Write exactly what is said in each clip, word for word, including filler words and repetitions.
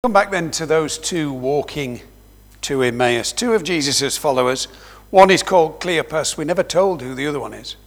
Come back then to those two walking to Emmaus, two of Jesus' followers. One is called Cleopas. We never told who the other one is.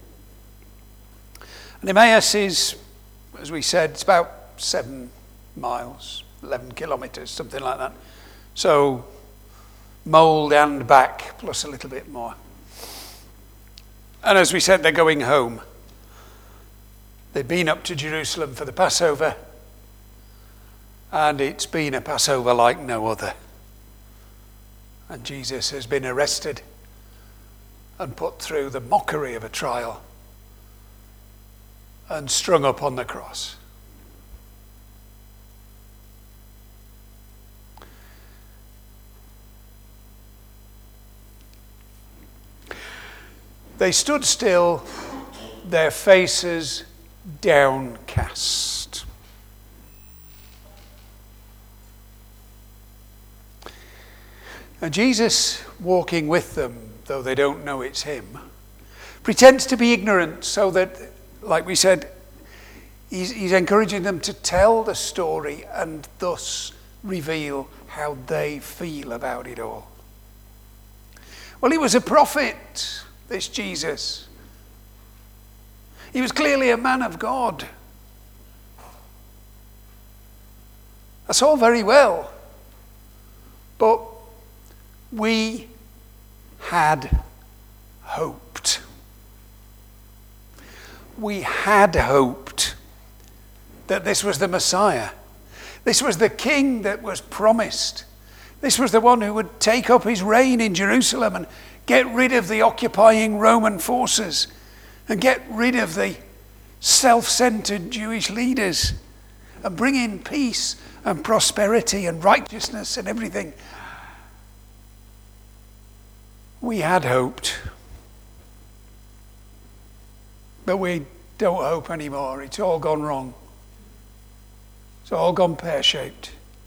And Emmaus is, as we said, it's about seven miles, eleven kilometres, something like that. So Mold and back, plus a little bit more. And as we said, they're going home. They've been up to Jerusalem for the Passover, and it's been a Passover like no other. And Jesus has been arrested and put through the mockery of a trial and strung up on the cross. They stood still, their faces downcast. And Jesus, walking with them, though they don't know it's him, pretends to be ignorant so that, like we said, he's, he's encouraging them to tell the story and thus reveal how they feel about it all. Well, he was a prophet, this Jesus. He was clearly a man of God. That's all very well. But we had hoped. We had hoped that this was the Messiah. This was the king that was promised. This was the one who would take up his reign in Jerusalem and get rid of the occupying Roman forces and get rid of the self-centered Jewish leaders and bring in peace and prosperity and righteousness and everything. We had hoped, but we don't hope anymore. It's all gone wrong. It's all gone pear-shaped.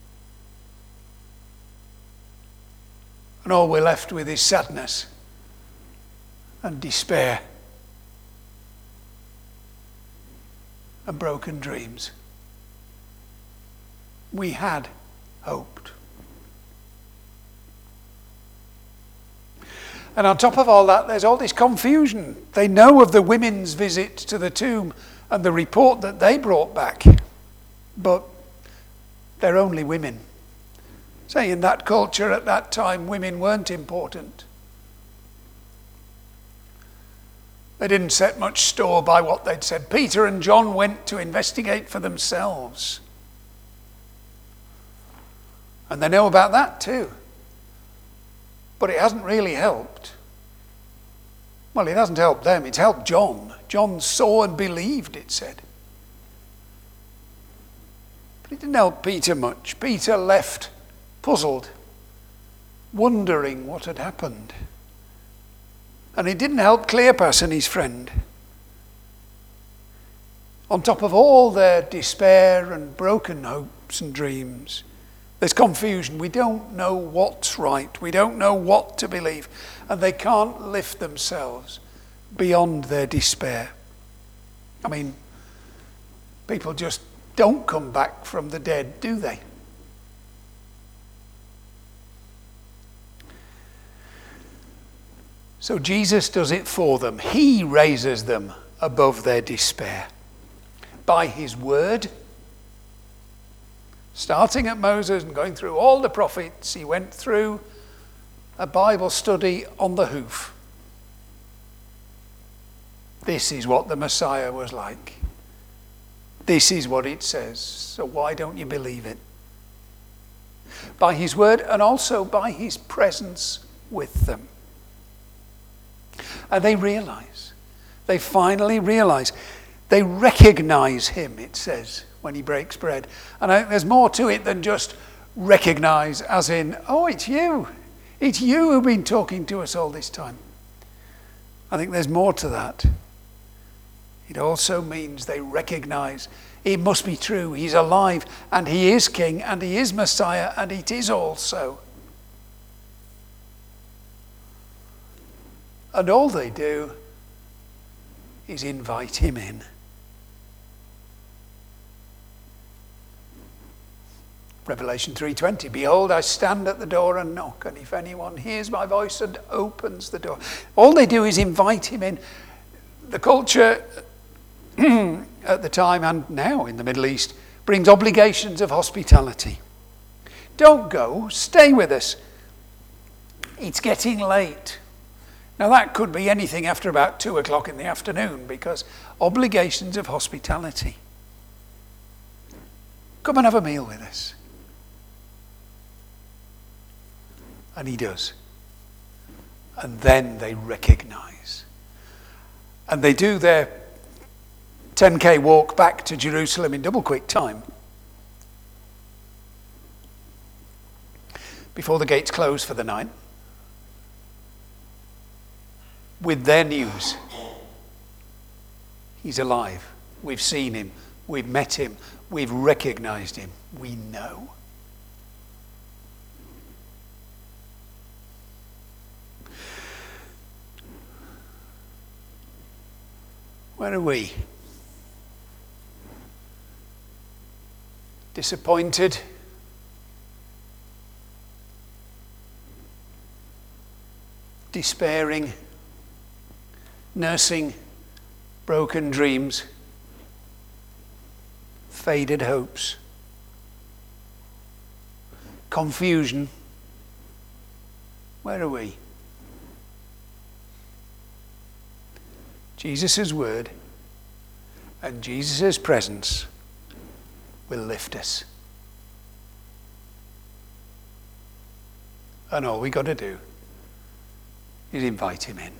And all we're left with is sadness and despair and broken dreams. We had hoped. And on top of all that, there's all this confusion. They know of the women's visit to the tomb and the report that they brought back, but they're only women. Say, in that culture at that time, women weren't important. They didn't set much store by what they'd said. Peter and John went to investigate for themselves. And they know about that too. But it hasn't really helped. Well, it hasn't helped them. It's helped John. John saw and believed, it said. But it didn't help Peter much. Peter left puzzled, wondering what had happened. And it didn't help Cleopas and his friend. On top of all their despair and broken hopes and dreams, there's confusion. We don't know what's right. We don't know what to believe. And they can't lift themselves beyond their despair. I mean, people just don't come back from the dead, do they? So Jesus does it for them. He raises them above their despair. By his word, starting at Moses and going through all the prophets, he went through a Bible study on the hoof. This is what the Messiah was like. This is what it says. So why don't you believe it? By his word and also by his presence with them. And they realize, they finally realize, they recognize him, it says, when he breaks bread. And I think there's more to it than just recognize as in, oh, it's you. It's you who've been talking to us all this time. I think there's more to that. It also means they recognize it must be true. He's alive and he is king and he is Messiah and it is also. And all they do is invite him in. Revelation three twenty, behold, I stand at the door and knock, and if anyone hears my voice and opens the door. All they do is invite him in. The culture at the time and now in the Middle East brings obligations of hospitality. Don't go, stay with us. It's getting late. Now that could be anything after about two o'clock in the afternoon, because obligations of hospitality. Come and have a meal with us. And he does. And then they recognize. And they do their ten K walk back to Jerusalem in double quick time, before the gates close for the night, with their news. He's alive. We've seen him. We've met him. We've recognized him. We know. Where are we? Disappointed? Despairing? Nursing broken dreams? Faded hopes? Confusion? Where are we? Jesus' word and Jesus' presence will lift us. And all we got to do is invite him in.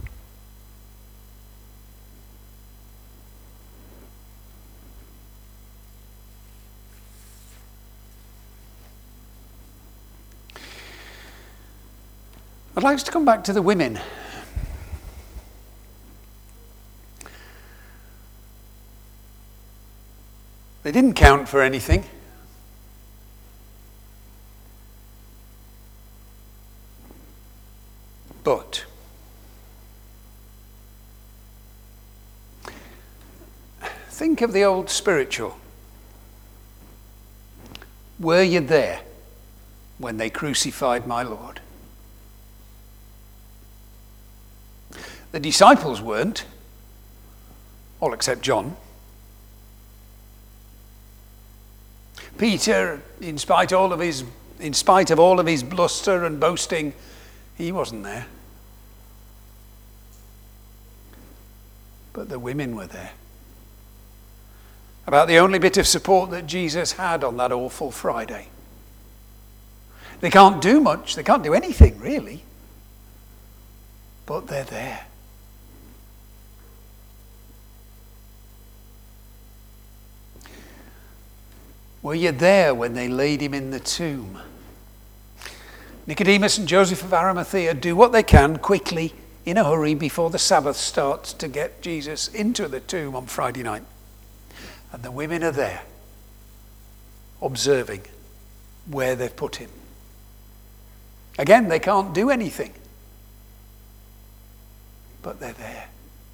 I'd like us to come back to the women. They didn't count for anything. But think of the old spiritual. Were you there when they crucified my Lord? The disciples weren't, all except John. Peter, in spite all of his, in spite of all of his bluster and boasting, he wasn't there. But the women were there. About the only bit of support that Jesus had on that awful Friday. They can't do much. They can't do anything, really. But they're there. Were you there when they laid him in the tomb? Nicodemus and Joseph of Arimathea do what they can quickly, in a hurry, before the Sabbath starts, to get Jesus into the tomb on Friday night. And the women are there, observing where they've put him. Again, they can't do anything, but they're there.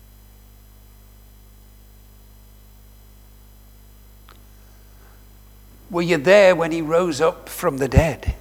Were you there when he rose up from the dead?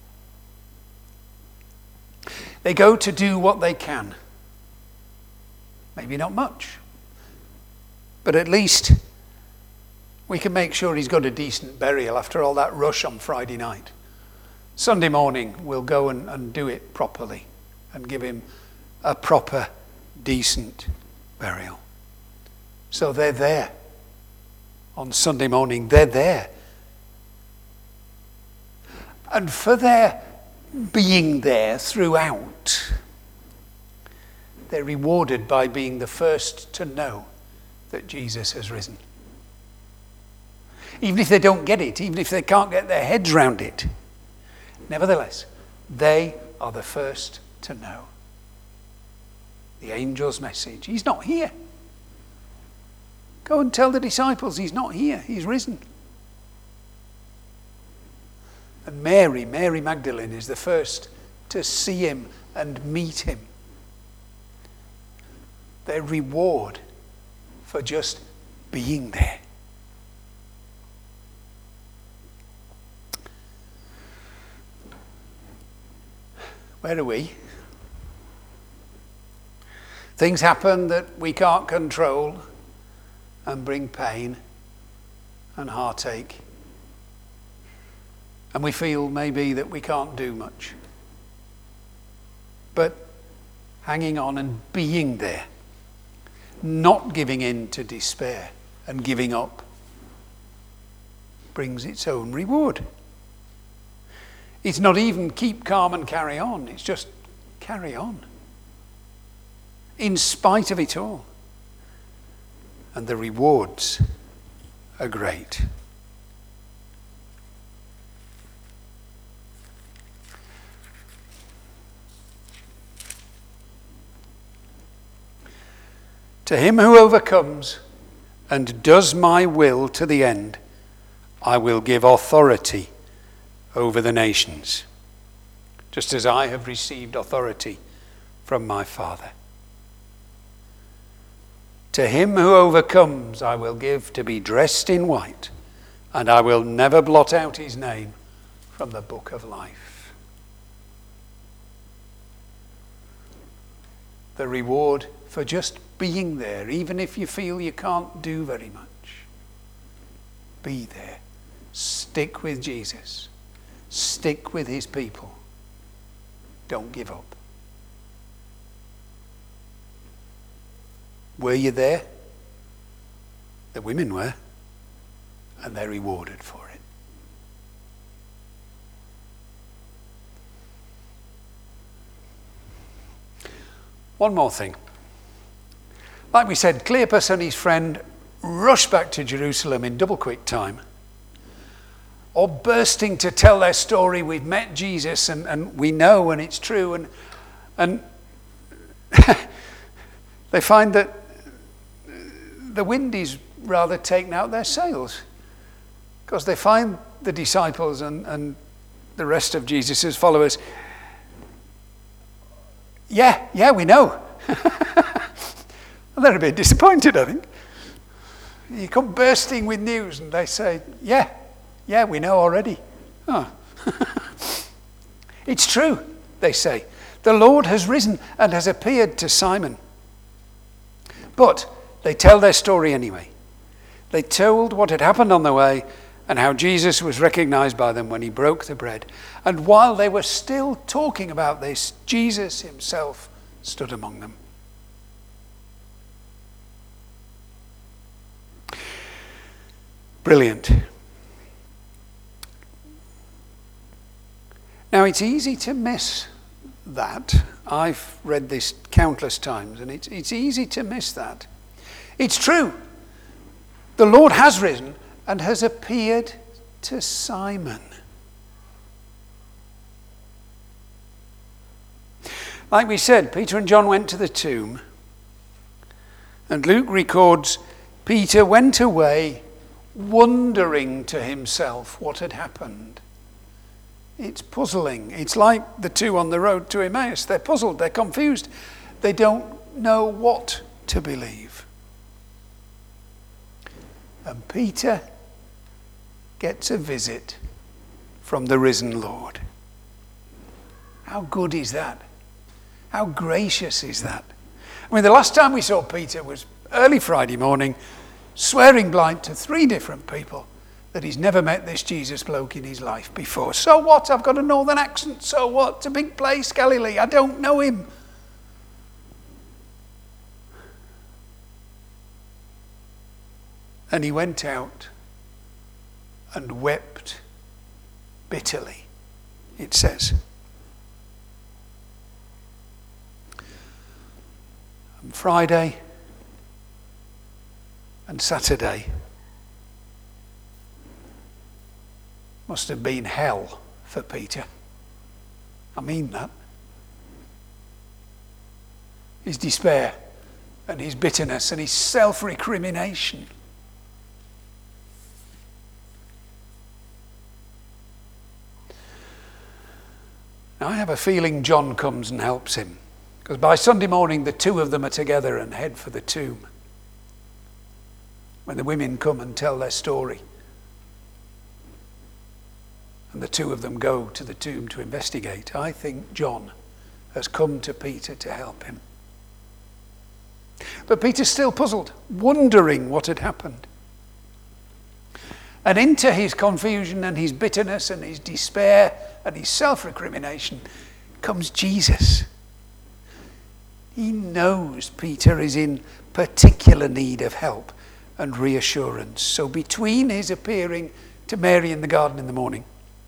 They go to do what they can. Maybe not much, but at least we can make sure he's got a decent burial after all that rush on Friday night. Sunday morning, we'll go and, and do it properly and give him a proper, decent burial. So they're there on Sunday morning. They're there. And for their being there throughout, they're rewarded by being the first to know that Jesus has risen. Even if they don't get it, even if they can't get their heads round it, nevertheless, they are the first to know. The angel's message. He's not here. Go and tell the disciples he's not here. He's risen. And Mary, Mary Magdalene, is the first to see him and meet him. Their reward for just being there. Where are we? Things happen that we can't control and bring pain and heartache. And we feel maybe that we can't do much. But hanging on and being there, not giving in to despair and giving up, brings its own reward. It's not even keep calm and carry on. It's just carry on. In spite of it all. And the rewards are great. To him who overcomes and does my will to the end, I will give authority over the nations, just as I have received authority from my Father. To him who overcomes, I will give to be dressed in white, and I will never blot out his name from the book of life. The reward for just being there, even if you feel you can't do very much. Be there. Stick with Jesus. Stick with his people. Don't give up. Were you there? The women were, and they're rewarded for it. One more thing. Like we said, Cleopas and his friend rushed back to Jerusalem in double quick time, or bursting to tell their story. We've met Jesus and, and we know, and it's true. And, and they find that the wind is rather taken out their sails, because they find the disciples and, and the rest of Jesus' followers. Yeah, yeah, we know. They're a bit disappointed, I think. You come bursting with news and they say, yeah, yeah, we know already. Oh. It's true, they say. The Lord has risen and has appeared to Simon. But they tell their story anyway. They told what had happened on the way and how Jesus was recognized by them when he broke the bread. And while they were still talking about this, Jesus himself stood among them. Brilliant. Now, it's easy to miss that. I've read this countless times, and it's, it's easy to miss that. It's true. The Lord has risen and has appeared to Simon. Like we said, Peter and John went to the tomb, and Luke records Peter went away wondering to himself what had happened. It's puzzling. It's like the two on the road to Emmaus. They're puzzled, they're confused. They don't know what to believe. And Peter gets a visit from the risen Lord. How good is that? How gracious is that? I mean, the last time we saw Peter was early Friday morning, swearing blind to three different people that he's never met this Jesus bloke in his life before. So what? I've got a northern accent. So what? It's a big place, Galilee. I don't know him. And he went out and wept bitterly, it says. And Friday and Saturday must have been hell for Peter. I mean that. His despair and his bitterness and his self-recrimination. Now, I have a feeling John comes and helps him, because by Sunday morning the two of them are together and head for the tomb. When the women come and tell their story, and the two of them go to the tomb to investigate, I think John has come to Peter to help him. But Peter's still puzzled, wondering what had happened. And into his confusion and his bitterness and his despair and his self-recrimination comes Jesus. He knows Peter is in particular need of help and reassurance. So between his appearing to Mary in the garden in the morning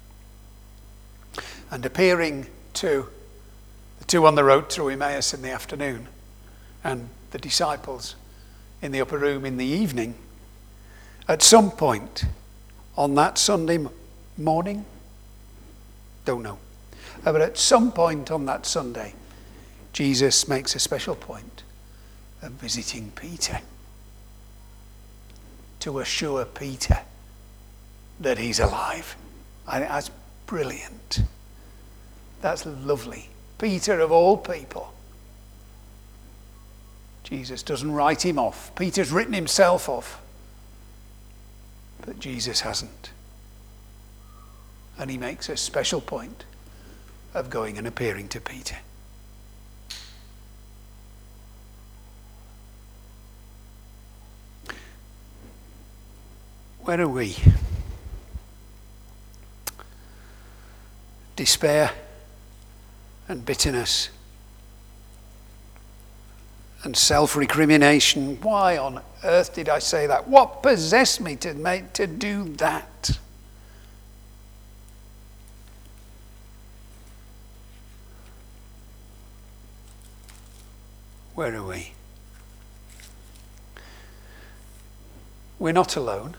and appearing to the two on the road through Emmaus in the afternoon and the disciples in the upper room in the evening, at some point on that Sunday morning, don't know, but at some point on that Sunday, Jesus makes a special point of visiting Peter to assure Peter that he's alive. I think that's brilliant. That's lovely. Peter, of all people, Jesus doesn't write him off. Peter's written himself off, but Jesus hasn't. And he makes a special point of going and appearing to Peter. Where are we? Despair and bitterness and self-recrimination. Why on earth did I say that? What possessed me to make to do that? Where are we? We're not alone.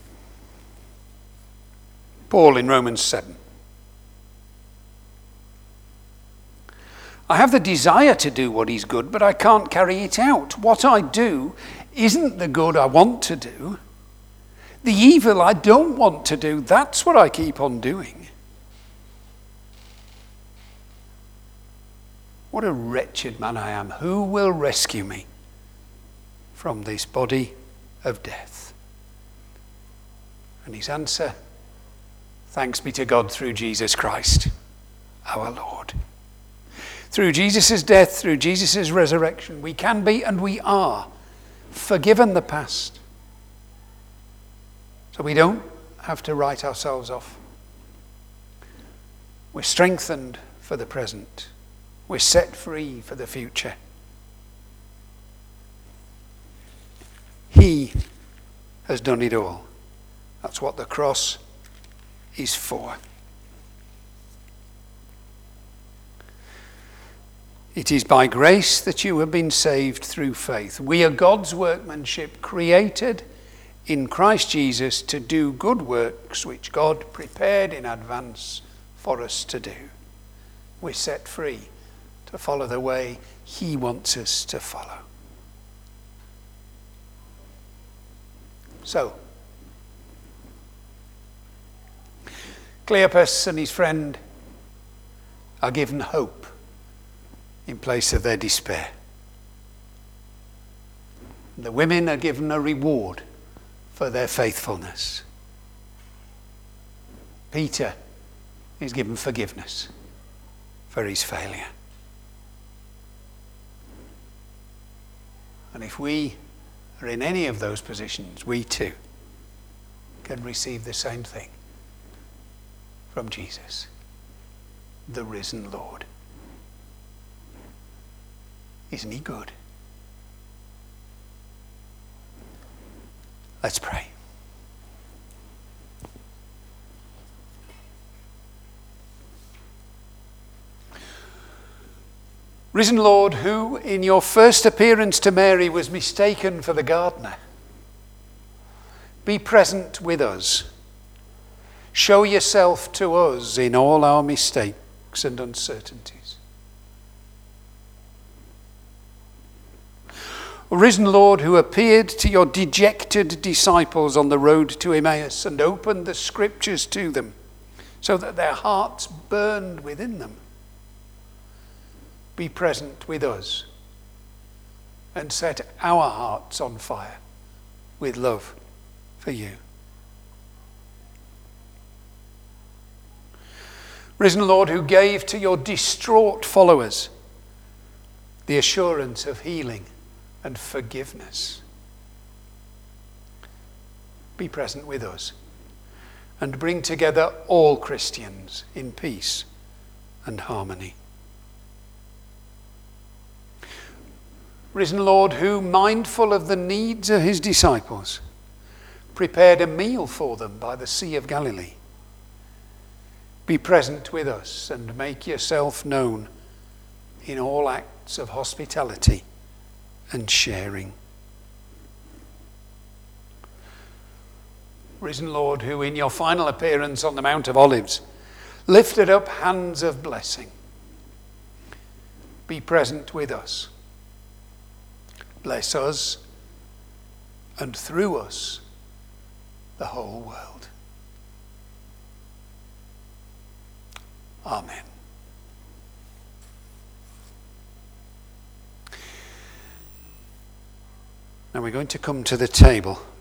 Paul in Romans seven. I have the desire to do what is good, but I can't carry it out. What I do isn't the good I want to do. The evil I don't want to do, that's what I keep on doing. What a wretched man I am. Who will rescue me from this body of death? And his answer, thanks be to God through Jesus Christ, our Lord. Through Jesus' death, through Jesus' resurrection, we can be and we are forgiven the past. So we don't have to write ourselves off. We're strengthened for the present. We're set free for the future. He has done it all. That's what the cross is for. It is by grace that you have been saved through faith. We are God's workmanship, created in Christ Jesus to do good works which God prepared in advance for us to do. We're set free to follow the way he wants us to follow. So, Cleopas and his friend are given hope in place of their despair. The women are given a reward for their faithfulness. Peter is given forgiveness for his failure. And if we are in any of those positions, we too can receive the same thing from Jesus, the risen Lord. Isn't he good? Let's pray. Risen Lord, who in your first appearance to Mary was mistaken for the gardener, be present with us. Show yourself to us in all our mistakes and uncertainties. Risen Lord, who appeared to your dejected disciples on the road to Emmaus and opened the scriptures to them so that their hearts burned within them, be present with us and set our hearts on fire with love for you. Risen Lord, who gave to your distraught followers the assurance of healing and forgiveness, be present with us and bring together all Christians in peace and harmony. Risen Lord, who, mindful of the needs of his disciples, prepared a meal for them by the Sea of Galilee, be present with us and make yourself known in all acts of hospitality and sharing. Risen Lord, who in your final appearance on the Mount of Olives lifted up hands of blessing, be present with us. Bless us, and through us, the whole world. Amen. Now we're going to come to the table.